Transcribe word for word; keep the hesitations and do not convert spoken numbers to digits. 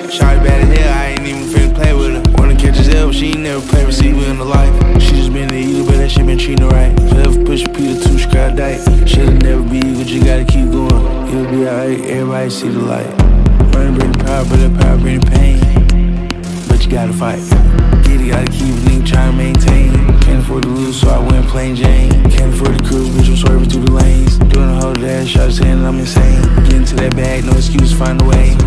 Shawty bad as hell, I ain't even finna play with her. Wanna catch his L, but she ain't never played receiver in her life. She just been the eagle, but that shit been treating her right. Forever push Peter, two scrap diet. Shit'll never be equal, just gotta keep going. It'll be alright, everybody see the light. Money bring the power, but that power bring the pain. But you gotta fight. Get it, gotta keep a nigga trying to maintain. Can't afford to lose, so I went plain Jane. Can't afford to cruise, bitch, I'm swerving through the lanes. Doing a whole dash, shot saying I'm insane. Getting to that bag, no excuse, find a way.